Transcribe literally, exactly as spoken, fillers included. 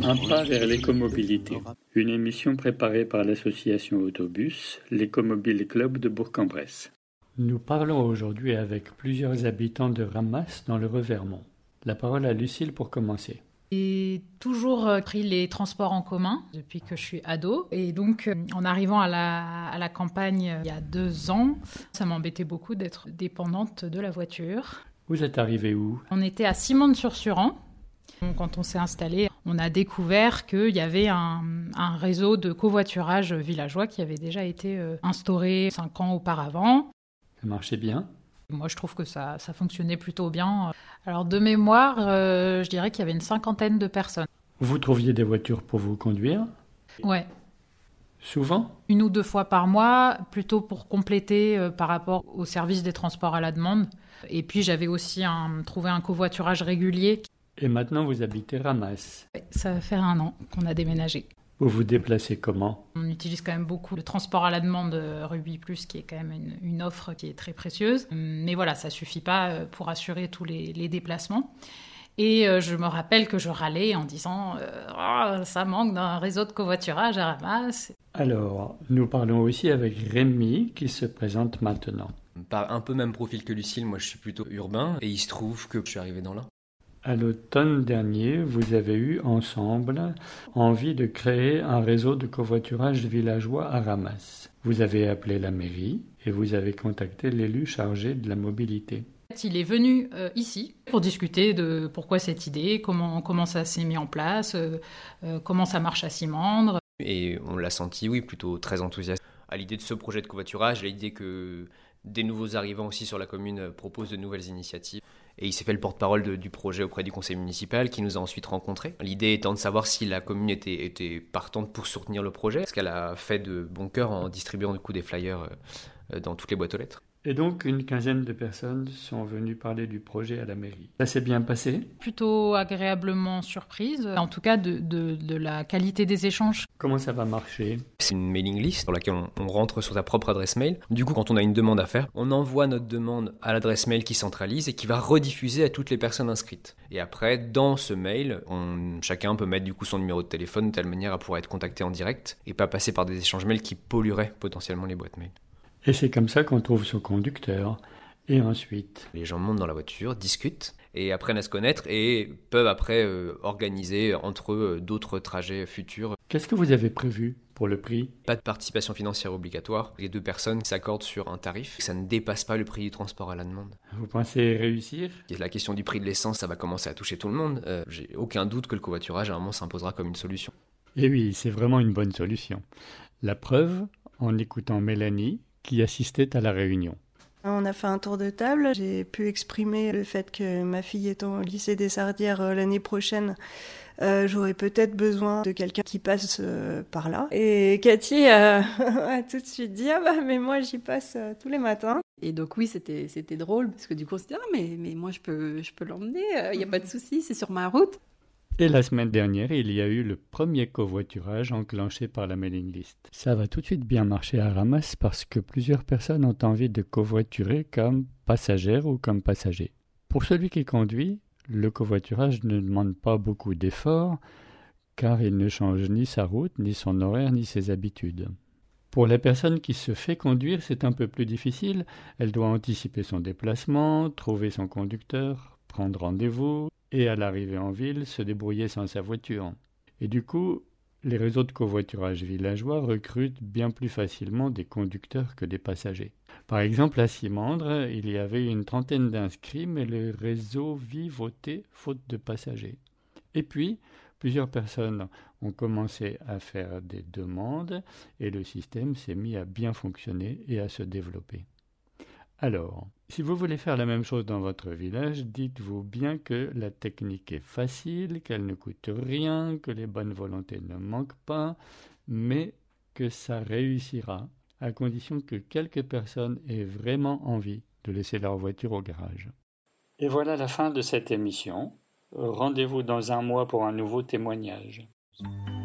Un pas vers l'écomobilité. Une émission préparée par l'association Autobus, l'Écomobile Club de Bourg-en-Bresse. Nous parlons aujourd'hui avec plusieurs habitants de Ramas dans le Revermont. La parole à Lucille pour commencer. J'ai toujours pris les transports en commun depuis que je suis ado. Et donc, en arrivant à la, à la campagne il y a deux ans, ça m'embêtait beaucoup d'être dépendante de la voiture. Vous êtes arrivé où ? On était à Simonde-sur-Suran. Quand on s'est installé, on a découvert qu'il y avait un, un réseau de covoiturage villageois qui avait déjà été instauré cinq ans auparavant. Ça marchait bien ? Moi, je trouve que ça, ça fonctionnait plutôt bien. Alors, de mémoire, euh, je dirais qu'il y avait une cinquantaine de personnes. Vous trouviez des voitures pour vous conduire ? Ouais. Souvent ? Une ou deux fois par mois, plutôt pour compléter euh, par rapport au service des transports à la demande. Et puis, j'avais aussi un, trouvé un covoiturage régulier. Et maintenant, vous habitez Ramas ? Ouais, ça va faire un an qu'on a déménagé. Vous vous déplacez comment ? On utilise quand même beaucoup le transport à la demande Ruby Plus, qui est quand même une, une offre qui est très précieuse. Mais voilà, ça ne suffit pas pour assurer tous les, les déplacements. Et je me rappelle que je râlais en disant euh, « oh, ça manque d'un réseau de covoiturage à Ramas ». Alors, nous parlons aussi avec Rémi qui se présente maintenant. Par un peu même profil que Lucille, moi je suis plutôt urbain et il se trouve que je suis arrivé dans l'Ain. À l'automne dernier, vous avez eu ensemble envie de créer un réseau de covoiturage villageois à Ramas. Vous avez appelé la mairie et vous avez contacté l'élu chargé de la mobilité. Il est venu euh, ici pour discuter de pourquoi cette idée, comment, comment ça s'est mis en place, euh, euh, comment ça marche à Simandre. Et on l'a senti, oui, plutôt très enthousiaste à l'idée de ce projet de covoiturage, à l'idée que des nouveaux arrivants aussi sur la commune proposent de nouvelles initiatives. Et il s'est fait le porte-parole de, du projet auprès du conseil municipal qui nous a ensuite rencontrés. L'idée étant de savoir si la commune était, était partante pour soutenir le projet, ce qu'elle a fait de bon cœur en distribuant du coup des flyers euh, dans toutes les boîtes aux lettres. Et donc, une quinzaine de personnes sont venues parler du projet à la mairie. Ça s'est bien passé ? Plutôt agréablement surprise, en tout cas de, de, de la qualité des échanges. Comment ça va marcher ? C'est une mailing list sur laquelle on, on rentre sur sa propre adresse mail. Du coup, quand on a une demande à faire, on envoie notre demande à l'adresse mail qui centralise et qui va rediffuser à toutes les personnes inscrites. Et après, dans ce mail, on, chacun peut mettre du coup son numéro de téléphone de telle manière à pouvoir être contacté en direct et pas passer par des échanges mails qui pollueraient potentiellement les boîtes mail. Et c'est comme ça qu'on trouve son conducteur. Et ensuite ? Les gens montent dans la voiture, discutent, et apprennent à se connaître et peuvent après euh, organiser entre eux euh, d'autres trajets futurs. Qu'est-ce que vous avez prévu pour le prix ? Pas de participation financière obligatoire. Les deux personnes s'accordent sur un tarif. Ça ne dépasse pas le prix du transport à la demande. Vous pensez réussir ? Et la question du prix de l'essence, ça va commencer à toucher tout le monde. Euh, j'ai aucun doute que le covoiturage, à un moment, s'imposera comme une solution. Et oui, c'est vraiment une bonne solution. La preuve, en écoutant Mélanie, qui assistait à la réunion. On a fait un tour de table, j'ai pu exprimer le fait que ma fille étant au lycée des Sardières euh, l'année prochaine, euh, j'aurais peut-être besoin de quelqu'un qui passe euh, par là. Et Cathy euh, a tout de suite dit « Ah bah mais moi j'y passe euh, tous les matins ». Et donc oui, c'était, c'était drôle, parce que du coup on s'est dit « Ah mais, mais moi je peux, je peux l'emmener, il euh, n'y a pas de souci, c'est sur ma route ». Et la semaine dernière, il y a eu le premier covoiturage enclenché par la mailing list. Ça va tout de suite bien marcher à Ramas parce que plusieurs personnes ont envie de covoiturer comme passagères ou comme passagers. Pour celui qui conduit, le covoiturage ne demande pas beaucoup d'efforts car il ne change ni sa route, ni son horaire, ni ses habitudes. Pour la personne qui se fait conduire, c'est un peu plus difficile. Elle doit anticiper son déplacement, trouver son conducteur, prendre rendez-vous et à l'arrivée en ville, se débrouiller sans sa voiture. Et du coup, les réseaux de covoiturage villageois recrutent bien plus facilement des conducteurs que des passagers. Par exemple, à Simandre, il y avait une trentaine d'inscrits, mais le réseau vit voté faute de passagers. Et puis, plusieurs personnes ont commencé à faire des demandes et le système s'est mis à bien fonctionner et à se développer. Alors, si vous voulez faire la même chose dans votre village, dites-vous bien que la technique est facile, qu'elle ne coûte rien, que les bonnes volontés ne manquent pas, mais que ça réussira, à condition que quelques personnes aient vraiment envie de laisser leur voiture au garage. Et voilà la fin de cette émission. Rendez-vous dans un mois pour un nouveau témoignage.